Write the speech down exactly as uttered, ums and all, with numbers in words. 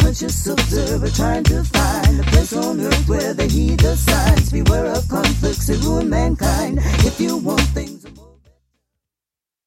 conscious observer trying to find a place on earth where they heed the signs. Beware of conflicts that ruin mankind. If you want